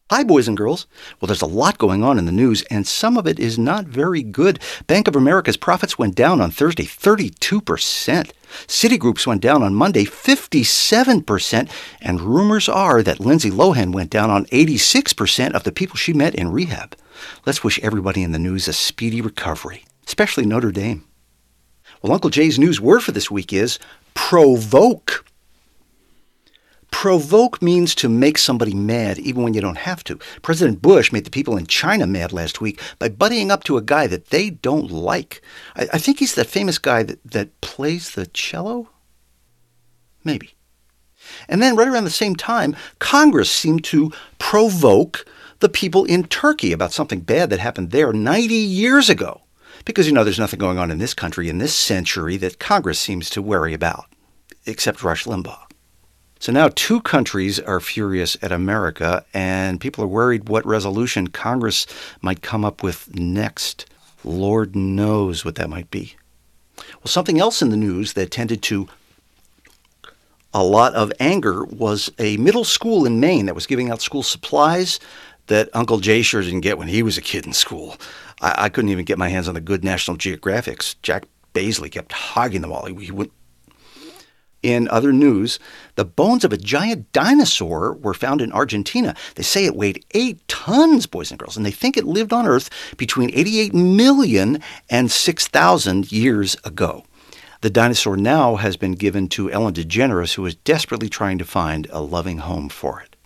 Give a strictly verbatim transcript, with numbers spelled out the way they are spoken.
Hi, boys and girls. Well, there's a lot going on in the news, and some of it is not very good. Bank of America's profits went down on Thursday, thirty-two percent. Citigroup's went down on Monday, fifty-seven percent. And rumors are that Lindsay Lohan went down on eighty-six percent of the people she met in rehab. Let's wish everybody in the news a speedy recovery, especially Notre Dame. Well, Uncle Jay's news word for this week is provoke. Provoke means to make somebody mad even when you don't have to. President Bush made the people in China mad last week by buddying up to a guy that they don't like. I, I think he's that famous guy that, that plays the cello? Maybe. And then right around the same time, Congress seemed to provoke the people in Turkey about something bad that happened there ninety years ago. Because, you know, there's nothing going on in this country in this century that Congress seems to worry about, except Rush Limbaugh. So now two countries are furious at America, and people are worried what resolution Congress might come up with next. Lord knows what that might be. Well, something else in the news that tended to a lot of anger was a middle school in Maine that was giving out school supplies that Uncle Jay sure didn't get when he was a kid in school. I, I couldn't even get my hands on the good National Geographics. Jack Baisley kept hogging them all. He, he went. In other news, the bones of a giant dinosaur were found in Argentina. They say it weighed eight tons, boys and girls, and they think it lived on Earth between eighty-eight million and six thousand years ago. The dinosaur now has been given to Ellen DeGeneres, who is desperately trying to find a loving home for it.